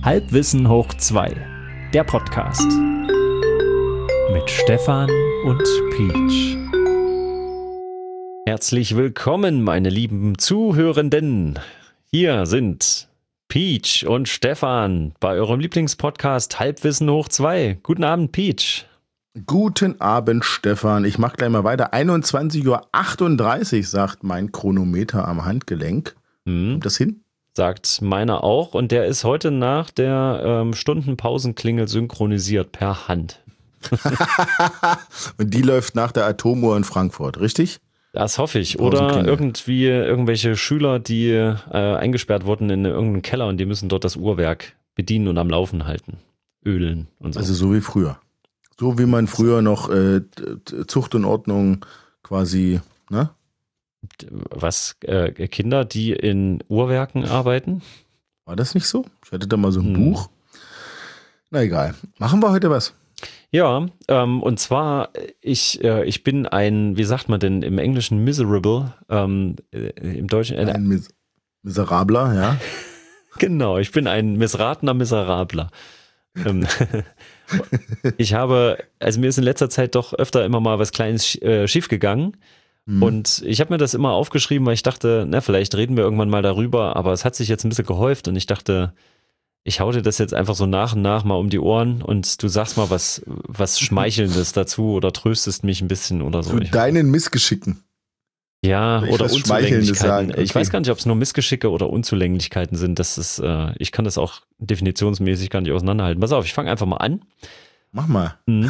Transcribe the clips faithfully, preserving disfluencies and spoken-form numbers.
Halbwissen hoch zwei, der Podcast mit Stefan und Peach. Herzlich willkommen, meine lieben Zuhörenden. Hier sind Peach und Stefan bei eurem Lieblingspodcast Halbwissen hoch zwei. Guten Abend, Peach. Guten Abend, Stefan. Ich mache gleich mal weiter. einundzwanzig Uhr achtunddreißig sagt mein Chronometer am Handgelenk. Hm. Kommt das hin? Sagt meiner auch, und der ist heute nach der ähm, Stundenpausenklingel synchronisiert per Hand. Und die läuft nach der Atomuhr in Frankfurt, richtig? Das hoffe ich. Oder irgendwie irgendwelche Schüler, die äh, eingesperrt wurden in irgendeinen Keller und die müssen dort das Uhrwerk bedienen und am Laufen halten. Ölen und so. Also so wie früher. So wie man früher noch äh, Zucht und Ordnung quasi, ne? Was, äh, Kinder, die in Uhrwerken arbeiten? War das nicht so? Ich hatte da mal so ein hm. Buch. Na egal. Machen wir heute was? Ja, ähm, und zwar, ich, äh, ich bin ein, wie sagt man denn im Englischen, miserable, ähm, äh, im Deutschen. Äh, ein Mis- Miserabler, ja. Genau, ich bin ein missratener Miserabler. ähm, ich habe, also mir ist in letzter Zeit doch öfter immer mal was Kleines äh, schief gegangen. Und ich habe mir das immer aufgeschrieben, weil ich dachte, na, vielleicht reden wir irgendwann mal darüber, aber es hat sich jetzt ein bisschen gehäuft und ich dachte, ich hau dir das jetzt einfach so nach und nach mal um die Ohren und du sagst mal was, was Schmeichelndes dazu oder tröstest mich ein bisschen oder so. Zu deinen Missgeschicken. Ja, Soll ich oder was Unzulänglichkeiten. sagen? Okay. Ich weiß gar nicht, ob es nur Missgeschicke oder Unzulänglichkeiten sind. Das ist, äh, ich kann das auch definitionsmäßig gar nicht auseinanderhalten. Pass auf, ich fange einfach mal an. Mach mal. Mhm.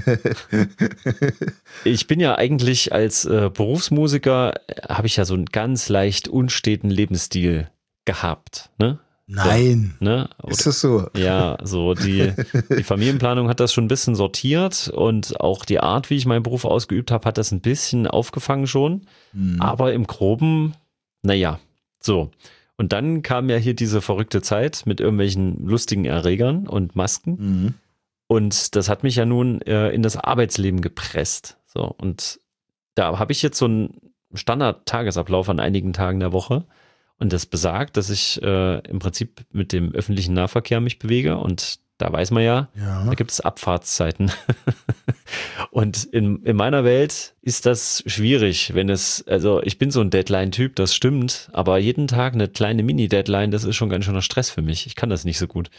Ich bin ja eigentlich als äh, Berufsmusiker, habe ich ja so einen ganz leicht unsteten Lebensstil gehabt. Ne? Nein. So, ne? Oder, ist das so? Ja, so die, die Familienplanung hat das schon ein bisschen sortiert und auch die Art, wie ich meinen Beruf ausgeübt habe, hat das ein bisschen aufgefangen schon. Mhm. Aber im Groben, naja, so. Und dann kam ja hier diese verrückte Zeit mit irgendwelchen lustigen Erregern und Masken. Mhm. Und das hat mich ja nun äh, in das Arbeitsleben gepresst. So, und da habe ich jetzt so einen Standard-Tagesablauf an einigen Tagen der Woche. Und das besagt, dass ich äh, im Prinzip mit dem öffentlichen Nahverkehr mich bewege. Und da weiß man ja, ja. Da gibt es Abfahrtszeiten. Und in, in meiner Welt ist das schwierig, wenn es, also ich bin so ein Deadline-Typ, das stimmt. Aber jeden Tag eine kleine Mini-Deadline, das ist schon ganz schöner Stress für mich. Ich kann das nicht so gut.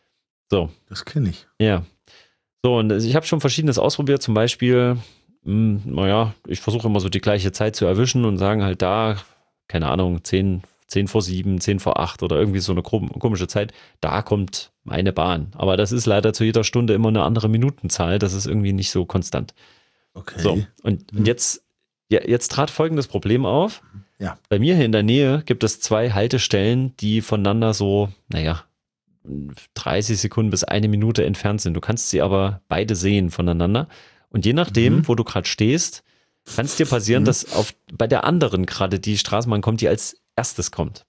So. Das kenne ich. Ja. So, und ich habe schon Verschiedenes ausprobiert, zum Beispiel, mh, naja, ich versuche immer so die gleiche Zeit zu erwischen und sagen halt da, keine Ahnung, zehn, zehn vor sieben, zehn vor acht oder irgendwie so eine komische Zeit, da kommt meine Bahn. Aber das ist leider zu jeder Stunde immer eine andere Minutenzahl, das ist irgendwie nicht so konstant. Okay. So, und, und jetzt, ja, jetzt trat folgendes Problem auf. Ja. Bei mir hier in der Nähe gibt es zwei Haltestellen, die voneinander so, naja, dreißig Sekunden bis eine Minute entfernt sind. Du kannst sie aber beide sehen voneinander. Und je nachdem, mhm. wo du gerade stehst, kann es dir passieren, mhm. dass auf, bei der anderen gerade die Straßenbahn kommt, die als erstes kommt.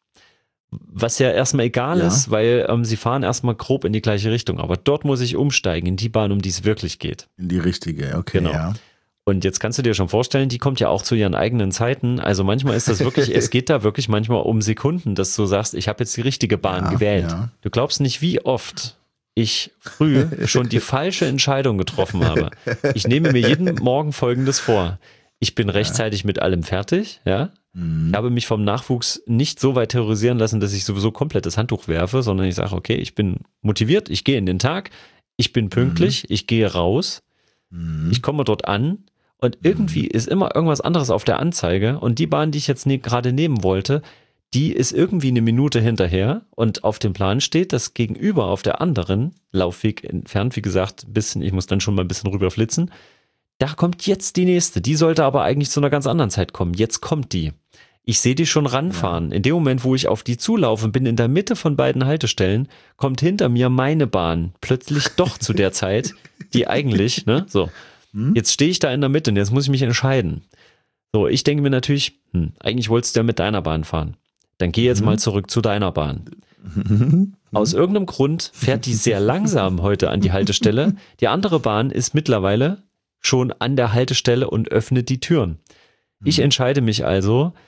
Was ja erstmal egal ja. ist, weil ähm, sie fahren erstmal grob in die gleiche Richtung. Aber dort muss ich umsteigen, in die Bahn, um die es wirklich geht. In die richtige, okay. Genau. Ja. Und jetzt kannst du dir schon vorstellen, die kommt ja auch zu ihren eigenen Zeiten. Also manchmal ist das wirklich, es geht da wirklich manchmal um Sekunden, dass du sagst, ich habe jetzt die richtige Bahn ja, gewählt. Ja. Du glaubst nicht, wie oft ich früh schon die falsche Entscheidung getroffen habe. Ich nehme mir jeden Morgen Folgendes vor. Ich bin rechtzeitig mit allem fertig, ja. Mhm. Ich habe mich vom Nachwuchs nicht so weit terrorisieren lassen, dass ich sowieso komplett das Handtuch werfe, sondern ich sage, okay, ich bin motiviert, ich gehe in den Tag, ich bin pünktlich, mhm. ich gehe raus, mhm. ich komme dort an. Und irgendwie ist immer irgendwas anderes auf der Anzeige und die Bahn, die ich jetzt ne- gerade nehmen wollte, die ist irgendwie eine Minute hinterher und auf dem Plan steht, dass gegenüber auf der anderen Laufweg entfernt, wie gesagt, ein bisschen, ich muss dann schon mal ein bisschen rüber flitzen, da kommt jetzt die nächste. Die sollte aber eigentlich zu einer ganz anderen Zeit kommen. Jetzt kommt die. Ich sehe die schon ranfahren. Ja. In dem Moment, wo ich auf die zulaufe und bin in der Mitte von beiden Haltestellen, kommt hinter mir meine Bahn plötzlich doch zu der Zeit, die eigentlich, ne, so. Jetzt stehe ich da in der Mitte und jetzt muss ich mich entscheiden. So, ich denke mir natürlich, hm, eigentlich wolltest du ja mit deiner Bahn fahren. Dann geh jetzt mhm. mal zurück zu deiner Bahn. Mhm. Aus irgendeinem Grund fährt die sehr langsam heute an die Haltestelle. Die andere Bahn ist mittlerweile schon an der Haltestelle und öffnet die Türen. Mhm. Ich entscheide mich also,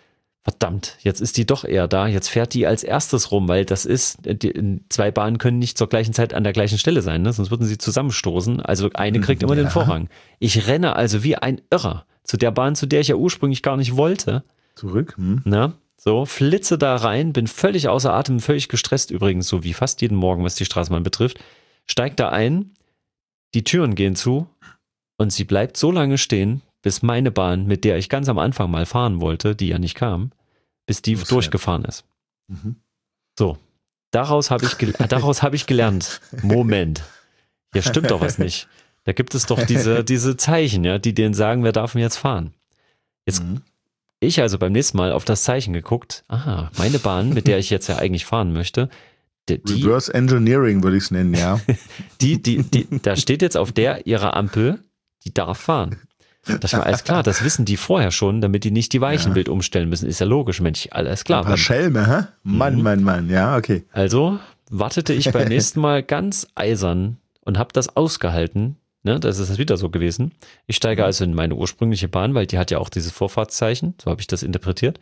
verdammt, jetzt ist die doch eher da, jetzt fährt die als erstes rum, weil das ist, die, zwei Bahnen können nicht zur gleichen Zeit an der gleichen Stelle sein, ne? Sonst würden sie zusammenstoßen, also eine kriegt immer ja. den Vorrang. Ich renne also wie ein Irrer zu der Bahn, zu der ich ja ursprünglich gar nicht wollte. Zurück? Hm. Na, so, flitze da rein, bin völlig außer Atem, völlig gestresst übrigens, so wie fast jeden Morgen, was die Straßenbahn betrifft, steig da ein, die Türen gehen zu und sie bleibt so lange stehen, bis meine Bahn, mit der ich ganz am Anfang mal fahren wollte, die ja nicht kam, bis die das durchgefahren ist. Mhm. So, daraus habe ich, daraus habe ich gelernt, Moment, hier stimmt doch was nicht. Da gibt es doch diese, diese Zeichen, ja, die denen sagen, wer darf denn jetzt fahren. Jetzt mhm. ich also beim nächsten Mal auf das Zeichen geguckt, aha, meine Bahn, mit der ich jetzt ja eigentlich fahren möchte, die, Reverse Engineering würde ich es nennen, ja. die, die, die, da steht jetzt auf der ihrer Ampel, die darf fahren. Das war alles klar, das wissen die vorher schon, damit die nicht die Weichenbild ja. umstellen müssen. Ist ja logisch, Mensch, alles klar. Ein paar Schelme, hä? Mann, mhm. Mann, Mann, ja, okay. Also wartete ich beim nächsten Mal ganz eisern und habe das ausgehalten. Ne, das ist wieder so gewesen. Ich steige also in meine ursprüngliche Bahn, weil die hat ja auch dieses Vorfahrtszeichen. So habe ich das interpretiert.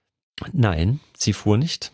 Nein, sie fuhr nicht.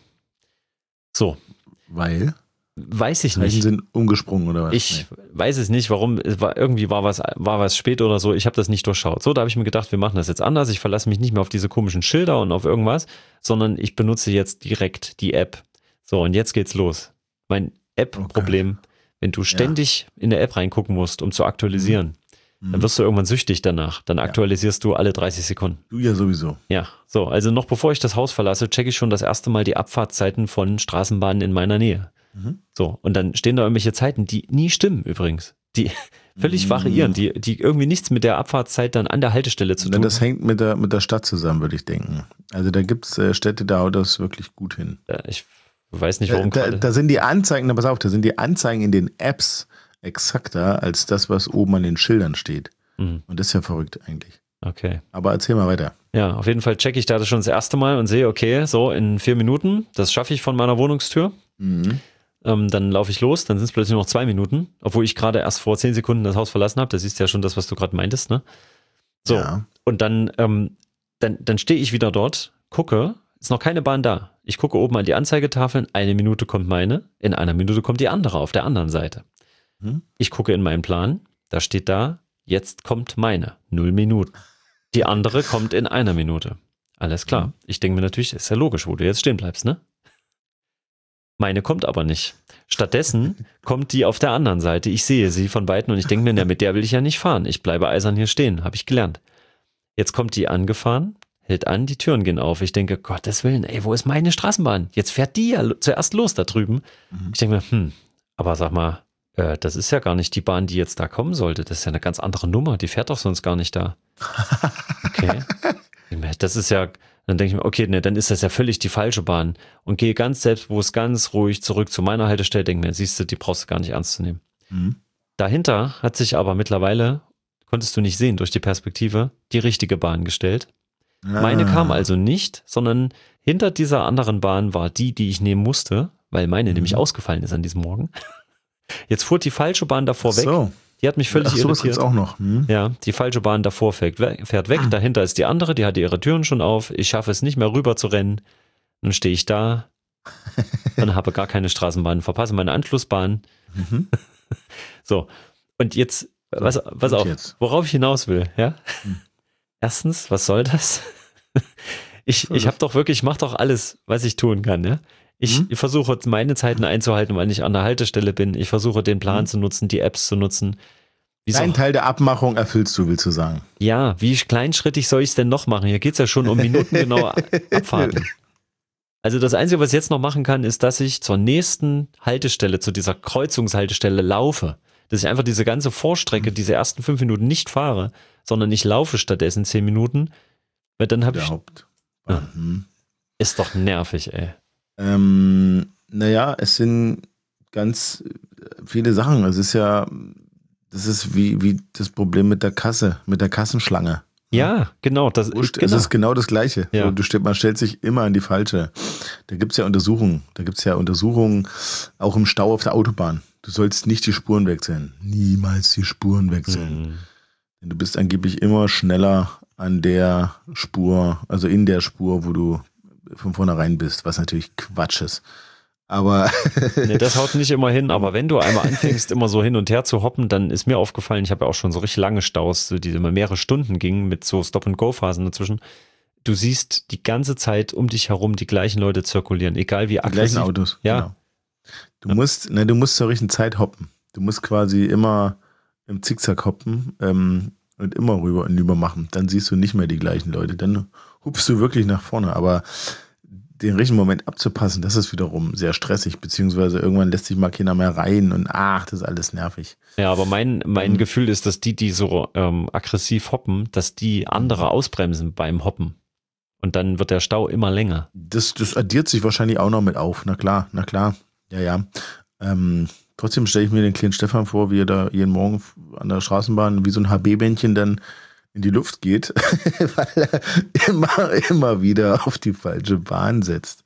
So. Weil? Weiß ich Zeichen nicht. sind umgesprungen oder was? Ich nee. weiß es nicht, warum. Es war, irgendwie war was, war was spät oder so. Ich habe das nicht durchschaut. So, da habe ich mir gedacht, wir machen das jetzt anders. Ich verlasse mich nicht mehr auf diese komischen Schilder und auf irgendwas, sondern ich benutze jetzt direkt die App. So, und jetzt geht's los. Mein App-Problem, okay. wenn du ständig ja. in der App reingucken musst, um zu aktualisieren, mhm. dann wirst du irgendwann süchtig danach. Dann aktualisierst ja. du alle dreißig Sekunden. Du ja sowieso. Ja, so, also noch bevor ich das Haus verlasse, checke ich schon das erste Mal die Abfahrtszeiten von Straßenbahnen in meiner Nähe. Mhm. So, und dann stehen da irgendwelche Zeiten, die nie stimmen übrigens. Die völlig mhm. variieren, die, die irgendwie nichts mit der Abfahrtszeit dann an der Haltestelle zu tun. Das hängt mit der, mit der Stadt zusammen, würde ich denken. Also da gibt es äh, Städte, da haut das wirklich gut hin. Ja, ich weiß nicht, warum. Da, da, da sind die Anzeigen, na pass auf, da sind die Anzeigen in den Apps exakter als das, was oben an den Schildern steht. Mhm. Und das ist ja verrückt eigentlich. Okay. Aber erzähl mal weiter. Ja, auf jeden Fall checke ich da das schon das erste Mal und sehe, okay, so in vier Minuten, das schaffe ich von meiner Wohnungstür. Mhm. Ähm, dann laufe ich los, dann sind es plötzlich noch zwei Minuten, obwohl ich gerade erst vor zehn Sekunden das Haus verlassen habe. Das ist ja schon das, was du gerade meintest, ne? So, ja. Und dann, ähm, dann, dann stehe ich wieder dort, gucke, ist noch keine Bahn da. Ich gucke oben an die Anzeigetafeln, eine Minute kommt meine, in einer Minute kommt die andere auf der anderen Seite. Hm? Ich gucke in meinen Plan, da steht da, jetzt kommt meine, null Minuten. Die andere kommt in einer Minute. Alles klar. Hm. Ich denke mir natürlich, ist ja logisch, wo du jetzt stehen bleibst, ne? Meine kommt aber nicht. Stattdessen kommt die auf der anderen Seite. Ich sehe sie von Weitem und ich denke mir, na, mit der will ich ja nicht fahren. Ich bleibe eisern hier stehen, habe ich gelernt. Jetzt kommt die angefahren, hält an, die Türen gehen auf. Ich denke, Gottes Willen, ey, wo ist meine Straßenbahn? Jetzt fährt die ja zuerst los da drüben. Mhm. Ich denke mir, hm, aber sag mal, äh, das ist ja gar nicht die Bahn, die jetzt da kommen sollte. Das ist ja eine ganz andere Nummer. Die fährt doch sonst gar nicht da. Okay. Das ist ja... Dann denke ich mir, okay, ne, dann ist das ja völlig die falsche Bahn und gehe ganz selbstbewusst, ganz ruhig zurück zu meiner Haltestelle, denke mir, siehst du, die brauchst du gar nicht ernst zu nehmen. Mhm. Dahinter hat sich aber mittlerweile, konntest du nicht sehen durch die Perspektive, die richtige Bahn gestellt. Ah. Meine kam also nicht, sondern hinter dieser anderen Bahn war die, die ich nehmen musste, weil meine mhm. nämlich ausgefallen ist an diesem Morgen. Jetzt fuhr die falsche Bahn davor Ach weg. So. Die hat mich völlig Ach, sowas irritiert. Auch noch. Hm. Ja, die falsche Bahn davor fährt weg, fährt weg. Dahinter ist die andere, die hatte ihre Türen schon auf. Ich schaffe es nicht mehr rüber zu rennen. Dann stehe ich da und habe gar keine Straßenbahn, verpasse meine Anschlussbahn. Mhm. So, und jetzt, was, was auch, jetzt? worauf ich hinaus will, ja? Hm. Erstens, was soll das? Ich, ich habe doch wirklich, ich mache doch alles, was ich tun kann, ja? Ich hm? versuche meine Zeiten einzuhalten, weil ich an der Haltestelle bin. Ich versuche den Plan hm. zu nutzen, die Apps zu nutzen. Ein Teil der Abmachung erfüllst du, willst du sagen? Ja, wie kleinschrittig soll ich es denn noch machen? Hier geht es ja schon um minutengenaue Abfahrten. Also das Einzige, was ich jetzt noch machen kann, ist, dass ich zur nächsten Haltestelle, zu dieser Kreuzungshaltestelle laufe. Dass ich einfach diese ganze Vorstrecke, diese ersten fünf Minuten nicht fahre, sondern ich laufe stattdessen zehn Minuten. Weil dann habe ich... Ja, ist doch nervig, ey. Ähm, naja, es sind ganz viele Sachen. Es ist ja, das ist wie, wie das Problem mit der Kasse, mit der Kassenschlange. Ja, genau. Das, es genau. ist genau das Gleiche. Ja. Du, man stellt sich immer an die falsche. Da gibt es ja Untersuchungen. Da gibt es ja Untersuchungen auch im Stau auf der Autobahn. Du sollst nicht die Spuren wechseln. Niemals die Spuren wechseln. Mhm. Denn du bist angeblich immer schneller an der Spur, also in der Spur, wo du von vornherein bist, was natürlich Quatsch ist. Aber nee, das haut nicht immer hin, aber wenn du einmal anfängst, immer so hin und her zu hoppen, dann ist mir aufgefallen, ich habe ja auch schon so richtig lange Staus, die immer mehrere Stunden gingen mit so Stop-and-Go-Phasen dazwischen. Du siehst die ganze Zeit um dich herum die gleichen Leute zirkulieren, egal wie aggressiv. Die gleichen Autos, ja. Genau. Du musst, ne, du musst zur richtigen Zeit hoppen. Du musst quasi immer im Zickzack hoppen ähm, und immer rüber und rüber machen. Dann siehst du nicht mehr die gleichen Leute. Dann hupst du wirklich nach vorne. Aber den richtigen Moment abzupassen, das ist wiederum sehr stressig, beziehungsweise irgendwann lässt sich mal keiner mehr rein und ach, das ist alles nervig. Ja, aber mein, mein mhm. Gefühl ist, dass die, die so ähm, aggressiv hoppen, dass die andere ausbremsen beim Hoppen. Und dann wird der Stau immer länger. Das, das addiert sich wahrscheinlich auch noch mit auf. Na klar, na klar. Ja, ja. Ähm, trotzdem stelle ich mir den kleinen Stefan vor, wie er da jeden Morgen an der Straßenbahn wie so ein H B-Bändchen dann in die Luft geht, weil er immer, immer wieder auf die falsche Bahn setzt.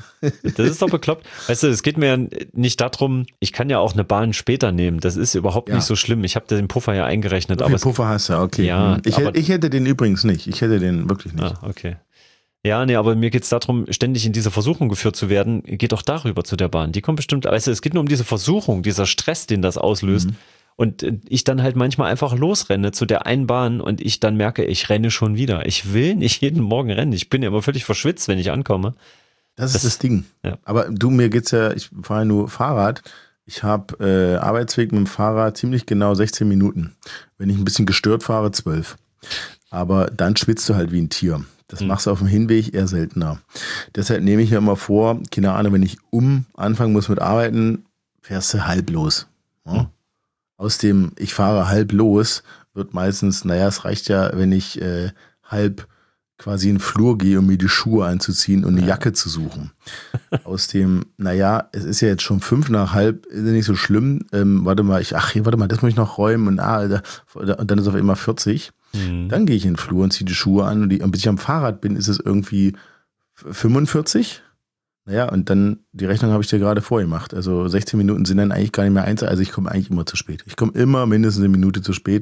Das ist doch bekloppt. Weißt du, es geht mir ja nicht darum, ich kann ja auch eine Bahn später nehmen. Das ist überhaupt ja. nicht so schlimm. Ich habe den Puffer ja eingerechnet. So aber viel Puffer hast du, okay. Ja, ich, aber, ich hätte den übrigens nicht. Ich hätte den wirklich nicht. Ah, okay. Ja, nee, aber mir geht es darum, ständig in diese Versuchung geführt zu werden. Geht doch darüber zu der Bahn. Die kommt bestimmt, weißt du, es geht nur um diese Versuchung, dieser Stress, den das auslöst. Mhm. Und ich dann halt manchmal einfach losrenne zu der einen Bahn und ich dann merke, ich renne schon wieder. Ich will nicht jeden Morgen rennen. Ich bin ja immer völlig verschwitzt, wenn ich ankomme. Das, das ist das Ding. Ja. Aber du, mir geht's ja, ich fahre nur Fahrrad. Ich habe äh, Arbeitsweg mit dem Fahrrad ziemlich genau sechzehn Minuten. Wenn ich ein bisschen gestört fahre, zwölf. Aber dann schwitzt du halt wie ein Tier. Das mhm. machst du auf dem Hinweg eher seltener. Deshalb nehme ich mir immer vor, keine Ahnung, wenn ich um anfangen muss mit Arbeiten, fährst du halb los. Ja? Mhm. Aus dem, ich fahre halb los, wird meistens, naja, es reicht ja, wenn ich äh, halb quasi in den Flur gehe, um mir die Schuhe anzuziehen und eine ja. Jacke zu suchen. Aus dem, naja, es ist ja jetzt schon fünf nach halb, ist ja nicht so schlimm. Ähm, warte mal, ich, ach, hier, warte mal, das muss ich noch räumen und, ah, da, und dann ist auf einmal vierzig. Mhm. Dann gehe ich in den Flur und ziehe die Schuhe an und, die, und bis ich am Fahrrad bin, ist es irgendwie fünfundvierzig. Naja, und dann, die Rechnung habe ich dir gerade vorgemacht. Also sechzehn Minuten sind dann eigentlich gar nicht mehr eins. Also ich komme eigentlich immer zu spät. Ich komme immer mindestens eine Minute zu spät.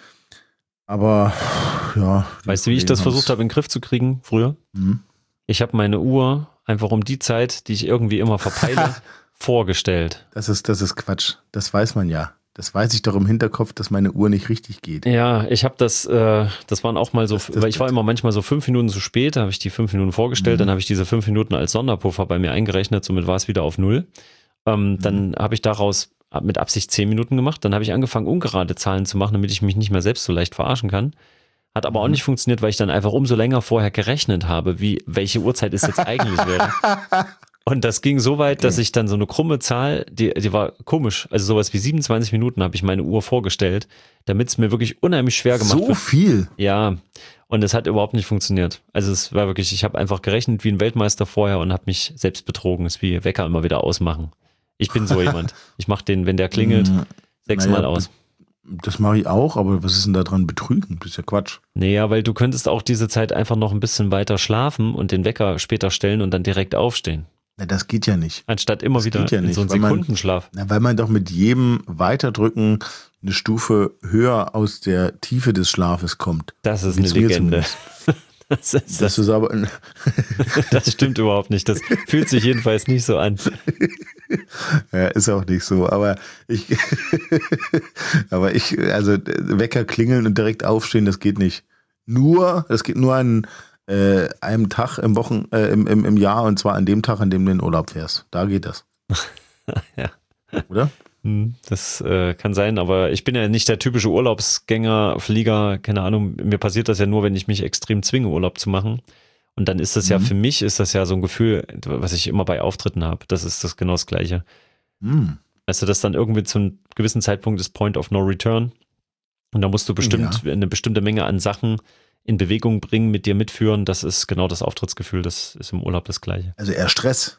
Aber, ja. Weißt du, wie ich das versucht habe, in den Griff zu kriegen früher? Mhm. Ich habe meine Uhr einfach um die Zeit, die ich irgendwie immer verpeile, vorgestellt. Das ist, das ist Quatsch. Das weiß man ja. Das weiß ich doch im Hinterkopf, dass meine Uhr nicht richtig geht. Ja, ich habe das, äh, das waren auch mal so, das, das, weil ich war immer manchmal so fünf Minuten zu spät, da habe ich die fünf Minuten vorgestellt, mhm. dann habe ich diese fünf Minuten als Sonderpuffer bei mir eingerechnet, somit war es wieder auf null. Ähm, mhm. Dann habe ich daraus mit Absicht zehn Minuten gemacht, dann habe ich angefangen, ungerade Zahlen zu machen, damit ich mich nicht mehr selbst so leicht verarschen kann. Hat aber auch nicht funktioniert, weil ich dann einfach umso länger vorher gerechnet habe, wie welche Uhrzeit es jetzt eigentlich wäre. Und das ging so weit, dass ich dann so eine krumme Zahl, die, die war komisch, also sowas wie siebenundzwanzig Minuten habe ich meine Uhr vorgestellt, damit es mir wirklich unheimlich schwer gemacht so wird. So viel? Ja, und es hat überhaupt nicht funktioniert. Also es war wirklich, ich habe einfach gerechnet wie ein Weltmeister vorher und habe mich selbst betrogen. Es ist wie Wecker immer wieder ausmachen. Ich bin so jemand. Ich mache den, wenn der klingelt, sechsmal naja, aus. Das mache ich auch, aber was ist denn da dran betrügen? Das ist ja Quatsch. Naja, weil du könntest auch diese Zeit einfach noch ein bisschen weiter schlafen und den Wecker später stellen und dann direkt aufstehen. Na, das geht ja nicht. Anstatt immer das wieder ja in nicht, so einen Sekundenschlaf. Man, na, weil man doch mit jedem Weiterdrücken eine Stufe höher aus der Tiefe des Schlafes kommt. Das ist eine Legende. Das, ist, das, ist aber das stimmt überhaupt nicht. Das fühlt sich jedenfalls nicht so an. Ja, ist auch nicht so. Aber ich, aber ich, also Wecker klingeln und direkt aufstehen, das geht nicht. Nur, das geht nur an äh, einem Tag im Wochen, äh, im, im, im Jahr und zwar an dem Tag, an dem du in den Urlaub fährst. Da geht das. Ja. Oder? Das äh, kann sein, aber ich bin ja nicht der typische Urlaubsgänger, Flieger, keine Ahnung. Mir passiert das ja nur, wenn ich mich extrem zwinge, Urlaub zu machen. Und dann ist das mhm. ja, für mich ist das ja so ein Gefühl, was ich immer bei Auftritten habe. Das ist das genau das Gleiche. Mhm. Also das dann irgendwie zu einem gewissen Zeitpunkt ist Point of No Return. Und da musst du bestimmt ja. eine bestimmte Menge an Sachen in Bewegung bringen, mit dir mitführen. Das ist genau das Auftrittsgefühl. Das ist im Urlaub das Gleiche. Also eher Stress.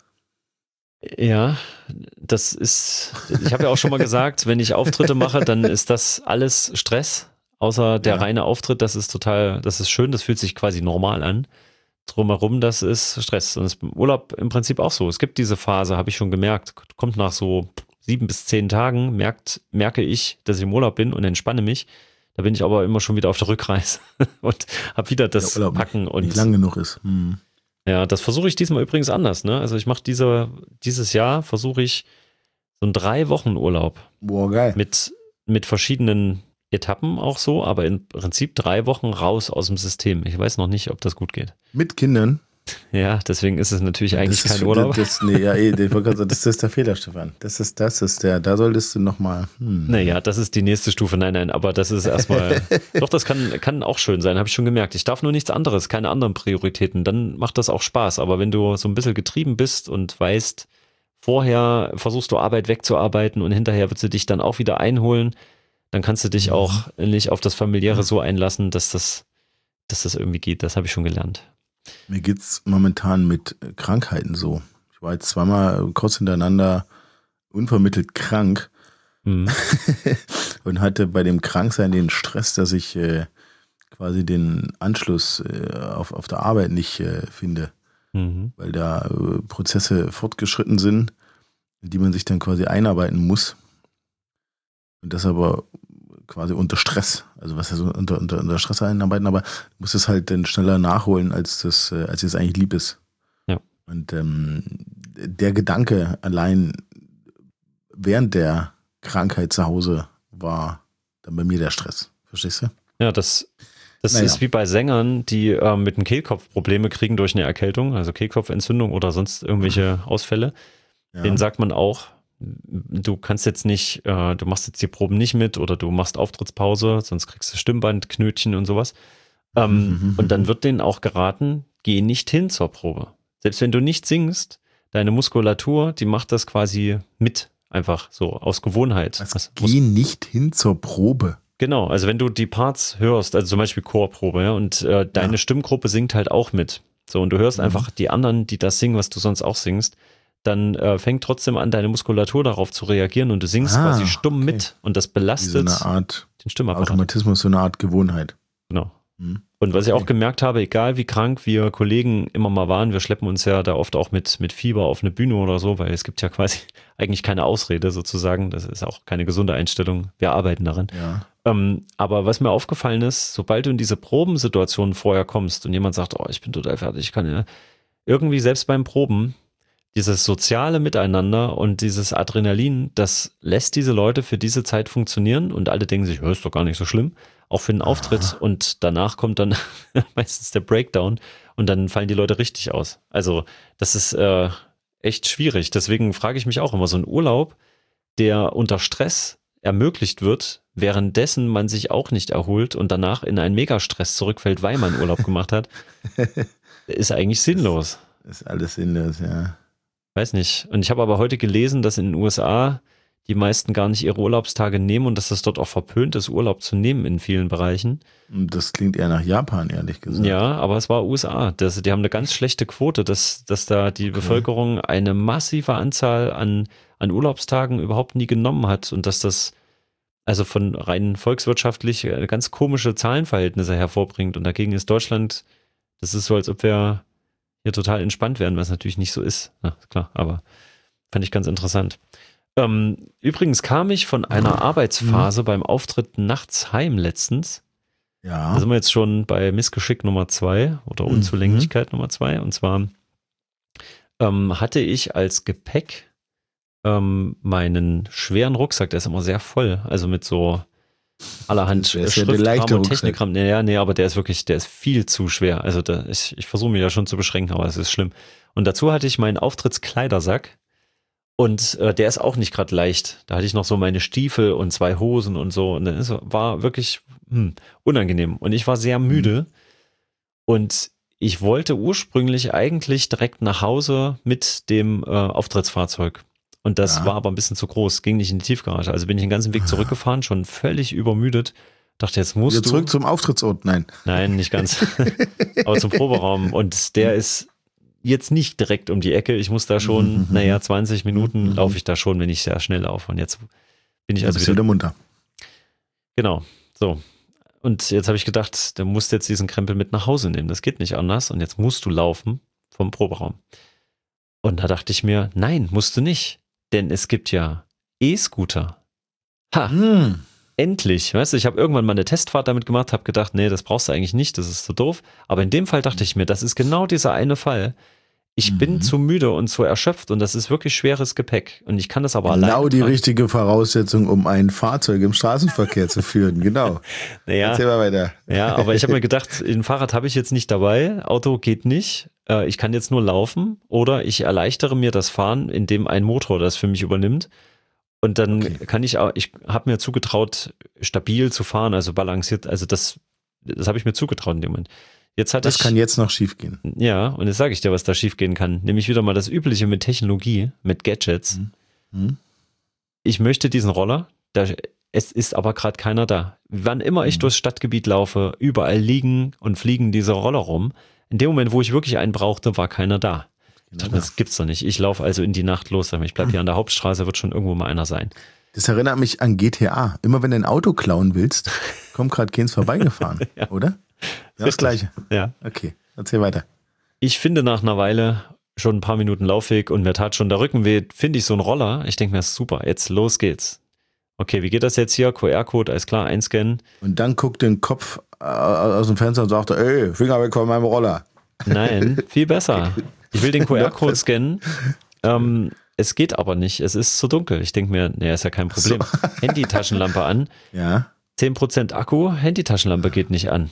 Ja, das ist, ich habe ja auch schon mal gesagt, wenn ich Auftritte mache, dann ist das alles Stress, außer der ja. reine Auftritt, das ist total, das ist schön, das fühlt sich quasi normal an. Drumherum, das ist Stress. Und das ist im Urlaub im Prinzip auch so. Es gibt diese Phase, habe ich schon gemerkt, kommt nach so sieben bis zehn Tagen, merkt, merke ich, dass ich im Urlaub bin und entspanne mich. Da bin ich aber immer schon wieder auf der Rückreise und habe wieder das der Urlaub Packen. Nicht, und nicht lang genug ist. Hm. Ja, das versuche ich diesmal übrigens anders, ne? Also ich mache diese, dieses Jahr versuche ich so einen drei Wochen Urlaub. Boah, geil. Mit, mit verschiedenen Etappen auch so, aber im Prinzip drei Wochen raus aus dem System. Ich weiß noch nicht, ob das gut geht. Mit Kindern? Ja, deswegen ist es natürlich Ja, eigentlich ist kein Urlaub. Das, das, nee, ja, eh, ich wollte gerade sagen, das ist der Fehler, Stefan. Das ist, das ist der, da solltest du nochmal. Hm. Naja, das ist die nächste Stufe. Nein, nein, aber das ist erstmal. Doch, das kann, kann auch schön sein, habe ich schon gemerkt. Ich darf nur nichts anderes, keine anderen Prioritäten. Dann macht das auch Spaß. Aber wenn du so ein bisschen getrieben bist und weißt, vorher versuchst du Arbeit wegzuarbeiten und hinterher wird sie dich dann auch wieder einholen, dann kannst du dich auch nicht auf das Familiäre so einlassen, dass das, dass das irgendwie geht. Das habe ich schon gelernt. Mir geht's momentan mit Krankheiten so. Ich war jetzt zweimal kurz hintereinander unvermittelt krank mhm. und hatte bei dem Kranksein den Stress, dass ich äh, quasi den Anschluss äh, auf, auf der Arbeit nicht äh, finde, mhm. weil da äh, Prozesse fortgeschritten sind, in die man sich dann quasi einarbeiten muss. Und das aber quasi unter Stress, also was ja so unter, unter, unter Stress einarbeiten, aber du musst es halt dann schneller nachholen, als das, als es eigentlich lieb ist. Ja. Und ähm, der Gedanke allein während der Krankheit zu Hause war dann bei mir der Stress. Verstehst du? Ja, das, das naja. ist wie bei Sängern, die äh, mit dem Kehlkopf Probleme kriegen durch eine Erkältung, also Kehlkopfentzündung oder sonst irgendwelche Ausfälle. Ja. Denen sagt man auch, du kannst jetzt nicht, äh, du machst jetzt die Proben nicht mit oder du machst Auftrittspause, sonst kriegst du Stimmbandknötchen und sowas. Ähm, mhm. Und dann wird denen auch geraten, geh nicht hin zur Probe. Selbst wenn du nicht singst, deine Muskulatur, die macht das quasi mit, einfach so aus Gewohnheit. Also, Was, geh nicht hin zur Probe. Genau, also wenn du die Parts hörst, also zum Beispiel Chorprobe, ja, und äh, deine ja. Stimmgruppe singt halt auch mit. So, und du hörst mhm. einfach die anderen, die das singen, was du sonst auch singst, dann äh, fängt trotzdem an, deine Muskulatur darauf zu reagieren und du singst ah, quasi stumm okay. mit und das belastet Wie so eine Art den Stimmapparat. Automatismus, so eine Art Gewohnheit. Genau. Hm. Und was okay. ich auch gemerkt habe, egal wie krank wir Kollegen immer mal waren, wir schleppen uns ja da oft auch mit, mit Fieber auf eine Bühne oder so, weil es gibt ja quasi eigentlich keine Ausrede sozusagen, das ist auch keine gesunde Einstellung, wir arbeiten daran. Ja. Ähm, aber was mir aufgefallen ist, sobald du in diese Probensituation vorher kommst und jemand sagt, oh, ich bin total fertig, ich kann ja irgendwie selbst beim Proben, dieses soziale Miteinander und dieses Adrenalin, das lässt diese Leute für diese Zeit funktionieren und alle denken sich, oh, ist doch gar nicht so schlimm, auch für den Auftritt ah. und danach kommt dann meistens der Breakdown und dann fallen die Leute richtig aus. Also das ist äh, echt schwierig, deswegen frage ich mich auch immer, so ein Urlaub, der unter Stress ermöglicht wird, währenddessen man sich auch nicht erholt und danach in einen Megastress zurückfällt, weil man Urlaub gemacht hat, ist eigentlich sinnlos. Das ist alles sinnlos, ja. Weiß nicht. Und ich habe aber heute gelesen, dass in den U S A die meisten gar nicht ihre Urlaubstage nehmen und dass das dort auch verpönt ist, Urlaub zu nehmen in vielen Bereichen. Das klingt eher nach Japan, ehrlich gesagt. Ja, aber es war U S A. Das, die haben eine ganz schlechte Quote, dass, dass da die okay. Bevölkerung eine massive Anzahl an, an Urlaubstagen überhaupt nie genommen hat und dass das also von rein volkswirtschaftlich ganz komische Zahlenverhältnisse hervorbringt. Und dagegen ist Deutschland, das ist so, als ob wir hier total entspannt werden, was natürlich nicht so ist. Ja, klar, aber fand ich ganz interessant. Ähm, übrigens kam ich von einer Arbeitsphase mhm. beim Auftritt nachts heim letztens. Ja. Da sind wir jetzt schon bei Missgeschick Nummer zwei oder Unzulänglichkeit mhm. Nummer zwei. Und zwar ähm, hatte ich als Gepäck ähm, meinen schweren Rucksack, der ist immer sehr voll, also mit so allerhand Schriftkram und Technikkram. Nee, nee, aber der ist wirklich, der ist viel zu schwer. Also da, ich, ich versuche mich ja schon zu beschränken, aber es ist schlimm. Und dazu hatte ich meinen Auftrittskleidersack und äh, der ist auch nicht gerade leicht. Da hatte ich noch so meine Stiefel und zwei Hosen und so und das war wirklich hm, unangenehm. Und ich war sehr müde mhm. und ich wollte ursprünglich eigentlich direkt nach Hause mit dem äh, Auftrittsfahrzeug. Und das ja. war aber ein bisschen zu groß, ging nicht in die Tiefgarage. Also bin ich den ganzen Weg zurückgefahren, schon völlig übermüdet. Dachte, jetzt musst Wieder du... zurück zum Auftrittsort, nein. Nein, nicht ganz. Aber zum Proberaum. Und der ist jetzt nicht direkt um die Ecke. Ich muss da schon, mhm. naja, zwanzig Minuten mhm. laufe ich da schon, wenn ich sehr schnell laufe. Und jetzt bin ich also wieder... wieder munter. Genau, so. Und jetzt habe ich gedacht, du musst jetzt diesen Krempel mit nach Hause nehmen. Das geht nicht anders. Und jetzt musst du laufen vom Proberaum. Und da dachte ich mir, nein, musst du nicht. Denn es gibt ja E-Scooter. Ha. Hm. endlich, weißt du, ich habe irgendwann mal eine Testfahrt damit gemacht, habe gedacht, nee, das brauchst du eigentlich nicht, das ist so doof. Aber in dem Fall dachte ich mir, das ist genau dieser eine Fall. Ich mhm. bin zu müde und zu erschöpft und das ist wirklich schweres Gepäck. Und ich kann das aber alleine. Genau die tragen. Richtige Voraussetzung, um ein Fahrzeug im Straßenverkehr zu führen. Genau. Naja, erzähl mal weiter. Ja, aber ich habe mir gedacht, ein Fahrrad habe ich jetzt nicht dabei, Auto geht nicht. Ich kann jetzt nur laufen oder ich erleichtere mir das Fahren, indem ein Motor das für mich übernimmt. Und dann okay. kann ich auch, ich habe mir zugetraut, stabil zu fahren, also balanciert, also das, das habe ich mir zugetraut in dem Moment. Jetzt hatte das ich, kann jetzt noch schief gehen. Ja, und jetzt sage ich dir, was da schief gehen kann. Nämlich wieder mal das Übliche mit Technologie, mit Gadgets. Mhm. Mhm. Ich möchte diesen Roller, da, es ist aber gerade keiner da. Wann immer ich mhm. durchs Stadtgebiet laufe, überall liegen und fliegen diese Roller rum. In dem Moment, wo ich wirklich einen brauchte, war keiner da. Ich dachte, das gibt's doch nicht. Ich laufe also in die Nacht los. Ich bleibe hier an der Hauptstraße, wird schon irgendwo mal einer sein. Das erinnert mich an G T A. Immer wenn du ein Auto klauen willst, kommt gerade keins vorbeigefahren, ja. oder? Ja, das Gleiche. Ja. Okay, erzähl weiter. Ich finde nach einer Weile, schon ein paar Minuten Laufweg und mir tat schon der Rücken weh, finde ich so einen Roller. Ich denke mir, super, jetzt los geht's. Okay, wie geht das jetzt hier? Q R-Code, alles klar, einscannen. Und dann guckt den Kopf aus dem Fenster und sagt, ey, Finger weg von meinem Roller. Nein, viel besser. Ich will den Q R-Code scannen. Ähm, es geht aber nicht. Es ist zu dunkel. Ich denke mir, nee, ist ja kein Problem. So. Handy-Taschenlampe an. Ja. zehn Prozent Akku, Handy-Taschenlampe geht nicht an.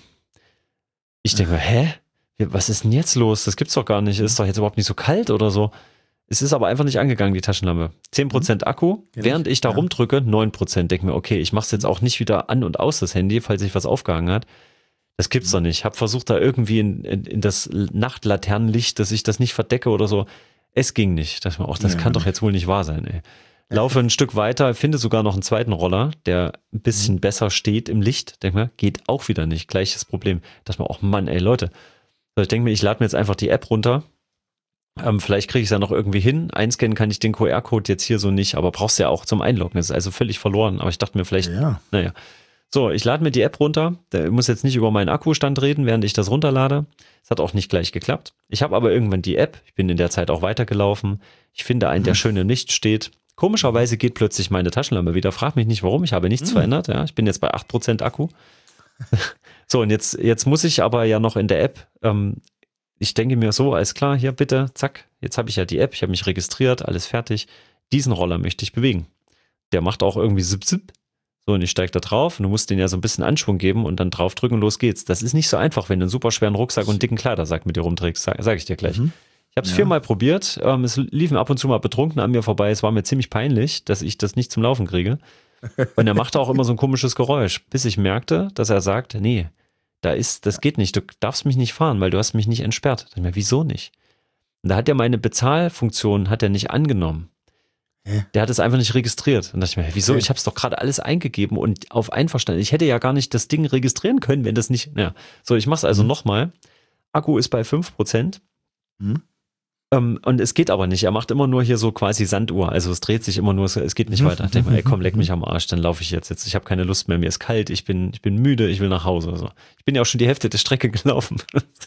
Ich denke mir, hä? Was ist denn jetzt los? Das gibt's doch gar nicht. Ist doch jetzt überhaupt nicht so kalt oder so. Es ist aber einfach nicht angegangen, die Taschenlampe. zehn Prozent Akku, ja, während ich da ja. rumdrücke, neun Prozent. Denke mir, okay, ich mach's jetzt auch nicht wieder an und aus, das Handy, falls sich was aufgehangen hat. Das gibt's doch nicht. Ich habe versucht, da irgendwie in, in, in das Nachtlaternenlicht, dass ich das nicht verdecke oder so. Es ging nicht. Das, auch, das ja, kann doch jetzt wohl nicht wahr sein, ey. Laufe ein Stück weiter, finde sogar noch einen zweiten Roller, der ein bisschen mhm. besser steht im Licht. Denke mir, geht auch wieder nicht. Gleiches Problem. Dass man auch, Mann, ey, Leute. So, ich denke mir, ich lade mir jetzt einfach die App runter. Ähm, vielleicht kriege ich es ja noch irgendwie hin. Einscannen kann ich den Q R-Code jetzt hier so nicht, aber brauchst du ja auch zum Einloggen. Das ist also völlig verloren. Aber ich dachte mir vielleicht, ja. naja. So, ich lade mir die App runter. Ich muss jetzt nicht über meinen Akkustand reden, während ich das runterlade. Es hat auch nicht gleich geklappt. Ich habe aber irgendwann die App. Ich bin in der Zeit auch weitergelaufen. Ich finde einen, der mhm. schön im Licht steht. Komischerweise geht plötzlich meine Taschenlampe wieder. Frag mich nicht warum. Ich habe nichts mhm. verändert. Ja, ich bin jetzt bei acht Prozent Akku. So, und jetzt, jetzt muss ich aber ja noch in der App, ähm, ich denke mir so, alles klar, hier bitte, zack. Jetzt habe ich ja die App. Ich habe mich registriert, alles fertig. Diesen Roller möchte ich bewegen. Der macht auch irgendwie zip, zip. So, und ich steige da drauf und du musst den ja so ein bisschen Anschwung geben und dann draufdrücken und los geht's. Das ist nicht so einfach, wenn du einen super schweren Rucksack und einen dicken Kleidersack mit dir rumträgst, sag, sag ich dir gleich. Mhm. Ich habe es ja. viermal probiert, ähm, es liefen ab und zu mal betrunken an mir vorbei, es war mir ziemlich peinlich, dass ich das nicht zum Laufen kriege. Und er machte auch immer so ein komisches Geräusch, bis ich merkte, dass er sagt, nee, da ist, das geht nicht, du darfst mich nicht fahren, weil du hast mich nicht entsperrt. Da dachte ich mir, wieso nicht? Und da hat er meine Bezahlfunktion hat er nicht angenommen. Der hat es einfach nicht registriert. Und da dachte ich mir, wieso? Ich habe es doch gerade alles eingegeben und auf einverstanden. Ich hätte ja gar nicht das Ding registrieren können, wenn das nicht. Ja. So, ich mache es also mhm. nochmal. Akku ist bei fünf Prozent. Mhm. Ähm, und es geht aber nicht. Er macht immer nur hier so quasi Sanduhr. Also es dreht sich immer nur, es geht nicht weiter. Ich denke mir, ey, komm, leck mich am Arsch, dann laufe ich jetzt. jetzt. Ich habe keine Lust mehr, mir ist kalt, ich bin, ich bin müde, ich will nach Hause. So. Ich bin ja auch schon die Hälfte der Strecke gelaufen.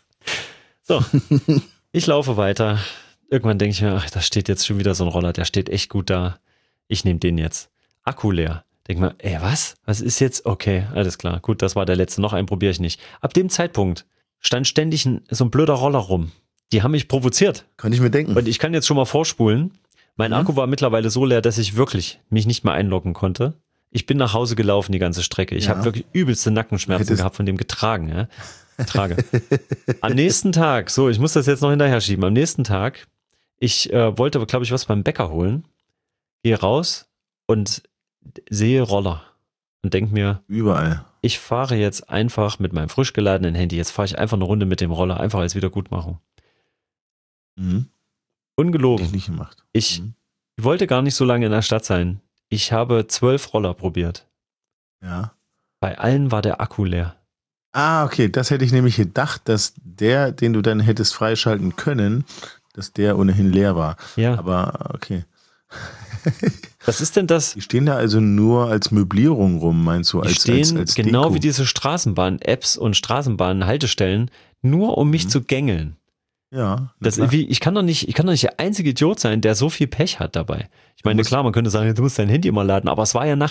So, ich laufe weiter. Irgendwann denke ich mir, ach, da steht jetzt schon wieder so ein Roller, der steht echt gut da. Ich nehme den jetzt. Akku leer. Denke mir, ey, was? Was ist jetzt? Okay, alles klar. Gut, das war der letzte. Noch einen probiere ich nicht. Ab dem Zeitpunkt stand ständig ein, so ein blöder Roller rum. Die haben mich provoziert. Kann ich mir denken. Und ich kann jetzt schon mal vorspulen. Mein mhm. Akku war mittlerweile so leer, dass ich wirklich mich nicht mehr einloggen konnte. Ich bin nach Hause gelaufen die ganze Strecke. Ich ja. habe wirklich übelste Nackenschmerzen Hättest gehabt von dem getragen. Ja? Trage. Am nächsten Tag, so, ich muss das jetzt noch hinterher schieben. Am nächsten Tag Ich äh, wollte, glaube ich, was beim Bäcker holen, gehe raus und sehe Roller und denke mir, überall. Ich fahre jetzt einfach mit meinem frisch geladenen Handy, jetzt fahre ich einfach eine Runde mit dem Roller, einfach als Wiedergutmachung. Mhm. Ungelogen. Ich nicht gemacht. Ich mhm. wollte gar nicht so lange in der Stadt sein. Ich habe zwölf Roller probiert. Ja. Bei allen war der Akku leer. Ah, okay, das hätte ich nämlich gedacht, dass der, den du dann hättest freischalten können, dass der ohnehin leer war. Ja. Aber okay. Was ist denn das? Die stehen da also nur als Möblierung rum, meinst du? Als, die stehen als, als genau Deko. Wie diese Straßenbahn-Apps und Straßenbahn-Haltestellen, nur um mich mhm. zu gängeln. Ja. Das wie, ich kann doch nicht, ich kann doch nicht der einzige Idiot sein, der so viel Pech hat dabei. Ich meine, klar, man könnte sagen, du musst dein Handy immer laden, aber es war ja nachts.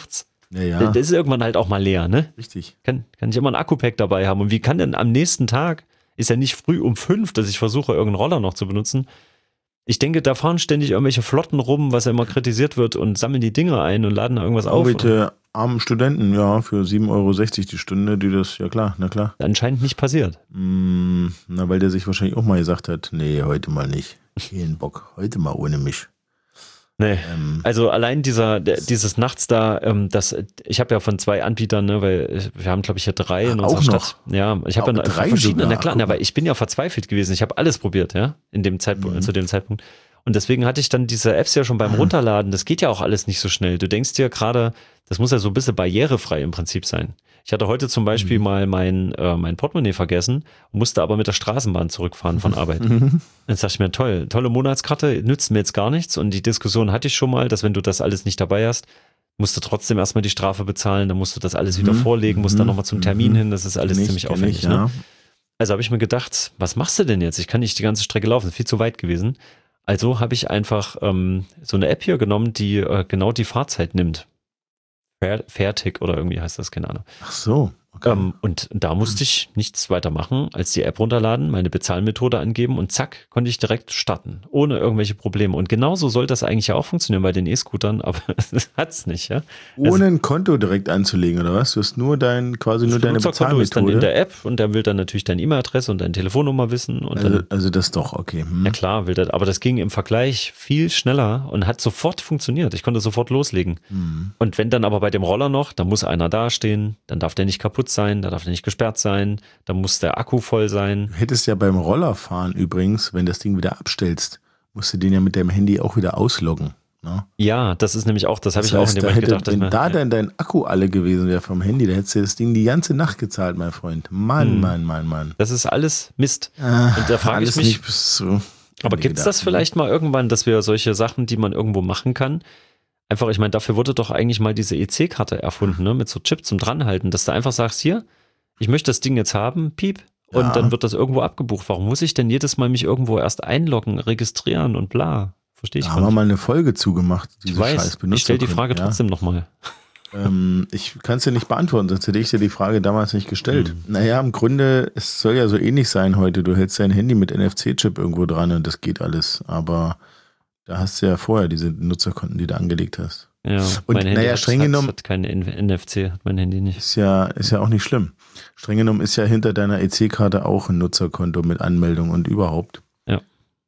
Ja, ja. Das ist irgendwann halt auch mal leer, ne? Richtig. Kann, kann ich immer ein Akku-Pack dabei haben. Und wie kann denn am nächsten Tag, ist ja nicht früh um fünf, dass ich versuche, irgendeinen Roller noch zu benutzen. Ich denke, da fahren ständig irgendwelche Flotten rum, was ja immer kritisiert wird und sammeln die Dinger ein und laden da irgendwas auf. Bitte armen Studenten, ja, für sieben Euro sechzig die Stunde, die das, ja klar, na klar. Anscheinend nicht passiert. Mm, na, weil der sich wahrscheinlich auch mal gesagt hat, nee, heute mal nicht. Keinen Bock, heute mal ohne mich. Nee, ähm, also allein dieser, der, dieses Nachts da, ähm, das, ich habe ja von zwei Anbietern, ne, weil wir haben, glaube ich, hier drei in unserer Stadt. Noch? Ja, ich habe ja drei verschiedene, sogar. na klar, na, weil ich bin ja verzweifelt gewesen. Ich habe alles probiert, ja, in dem Zeitpunkt, mhm. zu dem Zeitpunkt. Und deswegen hatte ich dann diese Apps ja schon beim mhm. Runterladen. Das geht ja auch alles nicht so schnell. Du denkst dir gerade, das muss ja so ein bisschen barrierefrei im Prinzip sein. Ich hatte heute zum Beispiel mhm. mal mein, äh, mein Portemonnaie vergessen, musste aber mit der Straßenbahn zurückfahren von Arbeit. Mhm. Jetzt dachte ich mir, toll, tolle Monatskarte, nützt mir jetzt gar nichts. Und die Diskussion hatte ich schon mal, dass wenn du das alles nicht dabei hast, musst du trotzdem erstmal die Strafe bezahlen, dann musst du das alles wieder mhm. vorlegen, musst dann nochmal zum Termin hin, das ist alles nicht, ziemlich aufwendig. Ich, ja. Ne? Also habe ich mir gedacht, was machst du denn jetzt? Ich kann nicht die ganze Strecke laufen, das ist viel zu weit gewesen. Also habe ich einfach ähm, so eine App hier genommen, die äh, genau die Fahrzeit nimmt. Fair, Fairtick oder irgendwie heißt das, keine Ahnung. Ach so. Okay. Ähm, und da musste ich nichts weiter machen, als die App runterladen, meine Bezahlmethode angeben und zack, konnte ich direkt starten, ohne irgendwelche Probleme. Und genauso soll das eigentlich ja auch funktionieren bei den E-Scootern, aber das hat es nicht. Ja? Ohne also, ein Konto direkt anzulegen, oder was? Du hast nur dein, quasi nur deine Bezahlmethode. Ist dann in der App und der will dann natürlich deine E-Mail-Adresse und deine Telefonnummer wissen. Und also, dann, also das doch, okay. Hm. Ja klar, will das, aber das ging im Vergleich viel schneller und hat sofort funktioniert. Ich konnte sofort loslegen. Hm. Und wenn dann aber bei dem Roller noch, da muss einer dastehen, dann darf der nicht kaputt sein, da darf der nicht gesperrt sein, dann muss der Akku voll sein. Du hättest ja beim Rollerfahren übrigens, wenn das Ding wieder abstellst, musst du den ja mit deinem Handy auch wieder ausloggen. Ne? Ja, das ist nämlich auch, das habe ich heißt, auch in dem da Moment hätte, gedacht. Wenn dass da man, dann dein Akku alle gewesen wäre vom Handy, da hättest du das Ding die ganze Nacht gezahlt, mein Freund. Mann, hm. Mann, Mann, Mann. Das ist alles Mist. Ah, und da frage ich mich, so aber gibt es das vielleicht mal irgendwann, dass wir solche Sachen, die man irgendwo machen kann, einfach, ich meine, dafür wurde doch eigentlich mal diese E C-Karte erfunden, ne, mit so Chip zum Dranhalten, dass du einfach sagst, hier, ich möchte das Ding jetzt haben, piep, und ja. dann wird das irgendwo abgebucht. Warum muss ich denn jedes Mal mich irgendwo erst einloggen, registrieren und bla? Verstehe ich da nicht. haben wir mal eine Folge zugemacht, diese ich weiß, scheiß ich stelle die Frage ja. trotzdem nochmal. Ähm, ich kann es dir nicht beantworten, sonst hätte ich dir die Frage damals nicht gestellt. Mhm. Naja, im Grunde, es soll ja so ähnlich sein heute. Du hältst dein Handy mit N F C-Chip irgendwo dran und das geht alles. Aber da hast du ja vorher diese Nutzerkonten, die du angelegt hast. Ja, und mein Handy naja, hat, streng hat, genommen, hat kein N F C, hat mein Handy nicht. Ist ja, ist ja auch nicht schlimm. Streng genommen ist ja hinter deiner E C-Karte auch ein Nutzerkonto mit Anmeldung und überhaupt. Ja.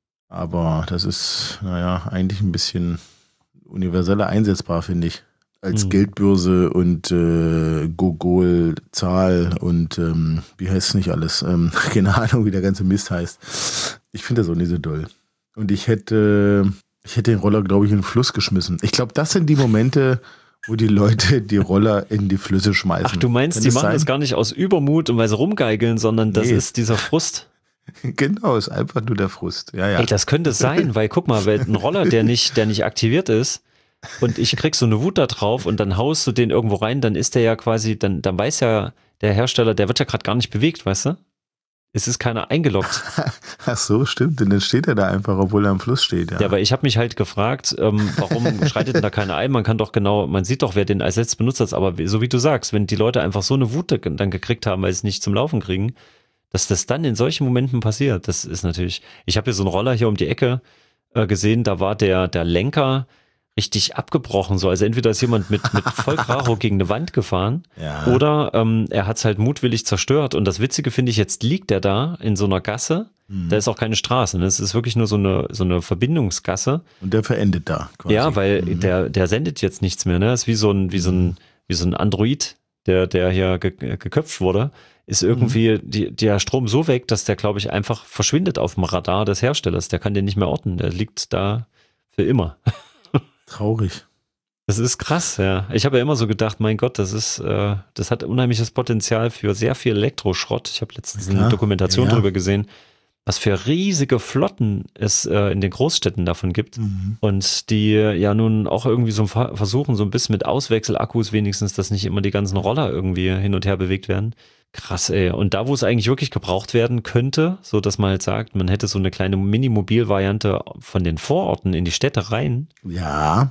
Aber das ist, naja, eigentlich ein bisschen universeller einsetzbar, finde ich. Als hm. Geldbörse und äh, Gogol, Zahl und ähm, wie heißt es nicht alles? Ähm, keine Ahnung, wie der ganze Mist heißt. Ich finde das auch nicht so doll. Und ich hätte, ich hätte den Roller, glaube ich, in den Fluss geschmissen. Ich glaube, das sind die Momente, wo die Leute die Roller in die Flüsse schmeißen. Ach, du meinst, Kann die machen sein? das gar nicht aus Übermut und weil sie rumgeigeln, sondern das nee. ist dieser Frust. Genau, ist einfach nur der Frust. Ja, ja. Ey, das könnte sein, weil guck mal, weil ein Roller, der nicht, der nicht aktiviert ist, und ich krieg so eine Wut da drauf und dann haust du den irgendwo rein, dann ist der ja quasi, dann, dann weiß ja der Hersteller, der wird ja gerade gar nicht bewegt, weißt du? Es ist keiner eingeloggt. Ach so, stimmt, denn dann steht er da einfach, obwohl er am Fluss steht. Ja, ja, aber ich habe mich halt gefragt, ähm, warum schreitet denn da keiner ein? Man kann doch genau, man sieht doch, wer den als letztes benutzt hat, aber so wie du sagst, wenn die Leute einfach so eine Wut dann gekriegt haben, weil sie es nicht zum Laufen kriegen, dass das dann in solchen Momenten passiert, das ist natürlich, ich habe hier so einen Roller hier um die Ecke äh, gesehen, da war der, der Lenker richtig abgebrochen, so. Also entweder ist jemand mit, mit Vollkaracho gegen eine Wand gefahren ja. oder ähm, er hat es halt mutwillig zerstört. Und das Witzige finde ich, jetzt liegt er da in so einer Gasse. Mhm. Da ist auch keine Straße. Ne? Es ist wirklich nur so eine, so eine Verbindungsgasse. Und der verendet da quasi. Ja, weil mhm. der, der sendet jetzt nichts mehr. Ne? Das ist wie so ein, wie so ein, wie so ein Android, der, der hier ge- geköpft wurde. Ist irgendwie mhm. die, der Strom so weg, dass der, glaube ich, einfach verschwindet auf dem Radar des Herstellers. Der kann den nicht mehr orten. Der liegt da für immer. Traurig. Das ist krass, ja. Ich habe ja immer so gedacht, mein Gott, das ist, äh, das hat unheimliches Potenzial für sehr viel Elektroschrott. Ich habe letztens ja, eine Dokumentation ja, ja. darüber gesehen, was für riesige Flotten es äh, in den Großstädten davon gibt. Mhm. Und die ja nun auch irgendwie so versuchen, so ein bisschen mit Auswechselakkus wenigstens, dass nicht immer die ganzen Roller irgendwie hin und her bewegt werden. Krass, ey. Und da, wo es eigentlich wirklich gebraucht werden könnte, so dass man halt sagt, man hätte so eine kleine Mini-Mobil-Variante von den Vororten in die Städte rein. Ja.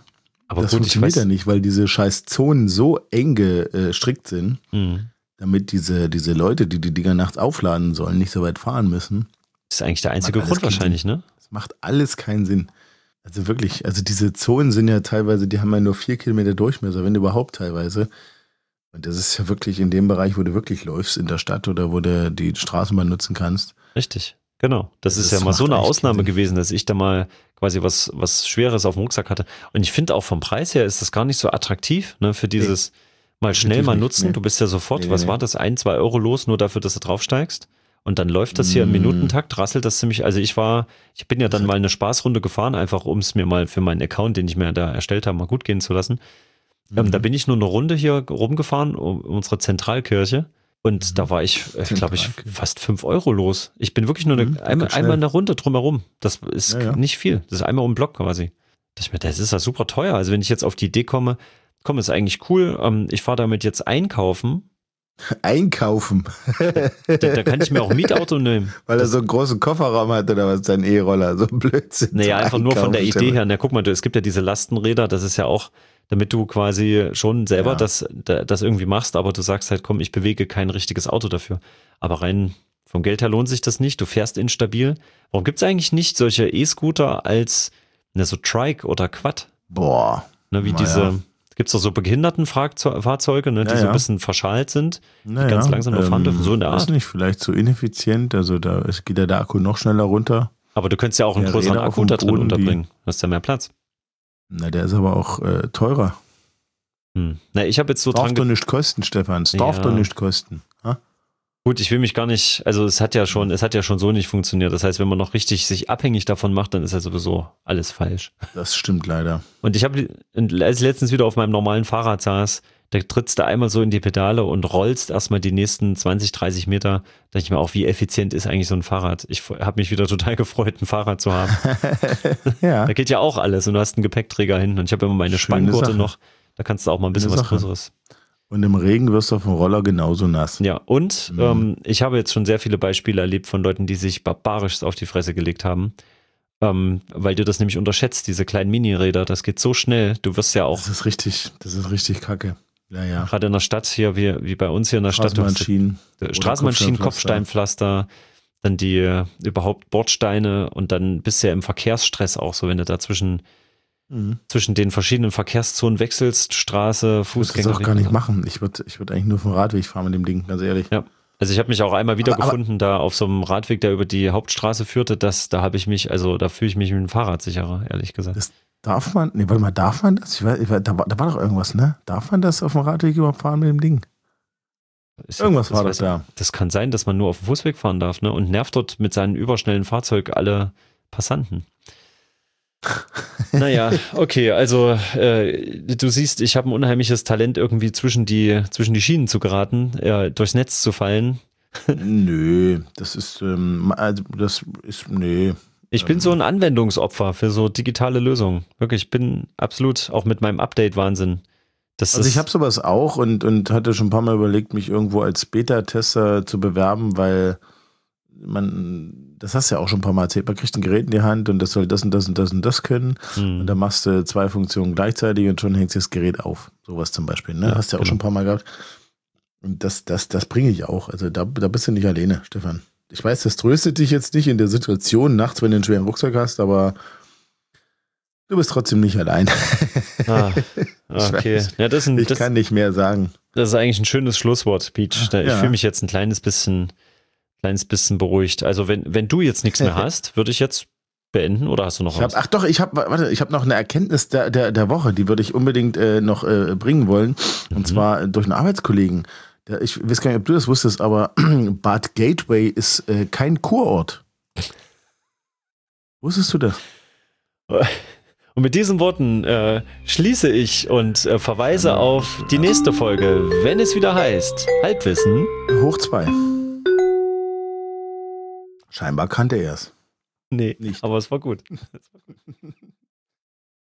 Aber das gut, funktioniert ich weiß, ja nicht, weil diese scheiß Zonen so eng gestrickt sind, mh, damit diese, diese Leute, die die Dinger nachts aufladen sollen, nicht so weit fahren müssen. ist eigentlich der einzige Macht alles Grund keinen wahrscheinlich, ne? Das macht alles keinen Sinn. Also wirklich, also diese Zonen sind ja teilweise, die haben ja nur vier Kilometer Durchmesser, wenn überhaupt teilweise. Und das ist ja wirklich in dem Bereich, wo du wirklich läufst in der Stadt oder wo du die Straßenbahn nutzen kannst. Richtig, genau. Das, Das ist ja mal macht so eine eigentlich Ausnahme keinen Sinn. gewesen, dass ich da mal quasi was, was Schweres auf dem Rucksack hatte. Und ich finde auch vom Preis her ist das gar nicht so attraktiv, ne, für dieses mal schnell definitiv mal nicht, nutzen. nee. Du bist ja sofort, Nee, was nee, war nee. das, ein, zwei Euro los, nur dafür, dass du draufsteigst. Und dann läuft das hier im Mm. Minutentakt, rasselt das ziemlich. Also ich war, ich bin ja dann Das- mal eine Spaßrunde gefahren, einfach um es mir mal für meinen Account, den ich mir da erstellt habe, mal gut gehen zu lassen. Ähm, Mhm. da bin ich nur eine Runde hier rumgefahren, um unsere Zentralkirche. Und Mhm. da war ich, äh, glaube ich, Zentralkirche. fast fünf Euro los. Ich bin wirklich nur eine, Mhm, einmal, geht schnell. einmal eine Runde drumherum. Das ist Ja, ja. nicht viel. Das ist einmal um den Block quasi. Da dachte ich mir, das ist ja super teuer. Also wenn ich jetzt auf die Idee komme, komm, ist eigentlich cool. Ähm, ich fahre damit jetzt einkaufen. Einkaufen, Da, da kann ich mir auch ein Mietauto nehmen. weil er so einen großen Kofferraum hat oder was, sein E-Roller, so ein Blödsinn. Naja, zum einfach nur von der Einkaufen. Idee her. Na, guck mal, du, es gibt ja diese Lastenräder, das ist ja auch, damit du quasi schon selber Ja. das, da- das irgendwie machst, aber du sagst halt, komm, ich bewege kein richtiges Auto dafür. Aber rein vom Geld her lohnt sich das nicht, du fährst instabil. Warum gibt es eigentlich nicht solche E-Scooter als ne, so Trike oder Quad? Boah. Ne, wie Na diese, ja. gibt es doch so Behindertenfahrzeuge, ne, die Ja, so ein ja. bisschen verschalt sind, Naja, ganz langsam nur fahren dürfen, so in der Weiß Art. nicht, vielleicht so ineffizient, also da es geht ja der Akku noch schneller runter. Aber du könntest ja auch einen Ja, größeren Räder auf Akku dem da drin Boden, die- unterbringen. Du hast ja mehr Platz. Na, der ist aber auch äh, teurer. Hm. Na, ich habe jetzt so Darf dran doch ge- nicht kosten, Stefan. Es darf Ja. doch nicht kosten. Ha? Gut, ich will mich gar nicht, also es hat ja schon, es hat ja schon so nicht funktioniert. Das heißt, wenn man noch richtig sich abhängig davon macht, dann ist ja sowieso alles falsch. Das stimmt leider. Und ich habe, als ich letztens wieder auf meinem normalen Fahrrad saß, da trittst du einmal so in die Pedale und rollst erstmal die nächsten zwanzig, dreißig Meter. Da dachte ich mir auch, wie effizient ist eigentlich so ein Fahrrad? Ich habe mich wieder total gefreut, ein Fahrrad zu haben. Ja. Da geht ja auch alles und du hast einen Gepäckträger hin und ich habe immer meine Schöne Spanngurte Sache. noch. Da kannst du auch mal ein bisschen Schöne was Sache. Größeres. Und im Regen wirst du auf dem Roller genauso nass. Ja, und Mhm. ähm, ich habe jetzt schon sehr viele Beispiele erlebt von Leuten, die sich barbarisch auf die Fresse gelegt haben. Ähm, weil du das nämlich unterschätzt, diese kleinen Miniräder, das geht so schnell. Du wirst ja auch, Das ist richtig, das ist richtig kacke. Ja, ja. gerade in der Stadt hier, wie, wie bei uns hier in der Stadt, du hast Straßenbahnschienen. äh, Straßenbahnschienen, Kopfsteinpflaster. Kopfsteinpflaster, dann die äh, überhaupt Bordsteine und dann bist du ja im Verkehrsstress auch so, wenn du da zwischen, Mhm. zwischen den verschiedenen Verkehrszonen wechselst, Straße, Ich würde das Fußgänger. auch gar nicht machen. Ich würde ich würd eigentlich nur vom Radweg fahren mit dem Ding, ganz ehrlich. Ja. Also ich habe mich auch einmal wieder Aber- aber- gefunden, da auf so einem Radweg, der über die Hauptstraße führte, das, da habe ich mich, also da fühle ich mich mit dem Fahrrad sicherer, ehrlich gesagt. Das darf man, nee, warte mal, darf man das? Ich weiß, ich weiß, da, war, da war doch irgendwas, ne? Darf man das auf dem Radweg überhaupt fahren mit dem Ding? Ist- Irgendwas das war weiß das da. ich- Das kann sein, dass man nur auf dem Fußweg fahren darf, ne? Und nervt dort mit seinem überschnellen Fahrzeug alle Passanten. Naja, okay, also äh, du siehst, ich habe ein unheimliches Talent, irgendwie zwischen die, zwischen die Schienen zu geraten, äh, durchs Netz zu fallen. Nö, das ist, ähm, also das ist, nö. Ich bin so ein Anwendungsopfer für so digitale Lösungen. Wirklich, ich bin absolut auch mit meinem Update-Wahnsinn. Das Also ist, ich habe sowas auch und, und hatte schon ein paar Mal überlegt, mich irgendwo als Beta-Tester zu bewerben, weil man, das hast du ja auch schon ein paar Mal erzählt, man kriegt ein Gerät in die Hand und das soll das und das und das und das können hm, und dann machst du zwei Funktionen gleichzeitig und schon hängt das Gerät auf. Sowas zum Beispiel, ne? Ja, Hast du ja auch genau. schon ein paar Mal gehabt. Und das, das, das bringe ich auch. Also da, da bist du nicht alleine, Stefan. Ich weiß, das tröstet dich jetzt nicht in der Situation nachts, wenn du einen schweren Rucksack hast, aber du bist trotzdem nicht allein. ah, Ich okay. weiß. Ja, das, ist ein, Ich das, kann nicht mehr sagen. das ist eigentlich ein schönes Schlusswort, Peach. Da- Ich Ja. fühle mich jetzt ein kleines bisschen, kleines bisschen beruhigt. Also wenn, wenn du jetzt nichts mehr hast, würde ich jetzt beenden oder hast du noch Ich hab, was? ach doch, ich habe warte, ich habe noch eine Erkenntnis der, der, der Woche, die würde ich unbedingt äh, noch äh, bringen wollen. Und Mhm. zwar durch einen Arbeitskollegen. Der, ich weiß gar nicht, ob du das wusstest, aber Bad Gateway ist äh, kein Kurort. Wusstest du das? Und mit diesen Worten äh, schließe ich und äh, verweise auf die nächste Folge, wenn es wieder heißt Halbwissen. Hoch zwei. Scheinbar kannte er es. Nee, Nicht. aber es war gut. Es war gut.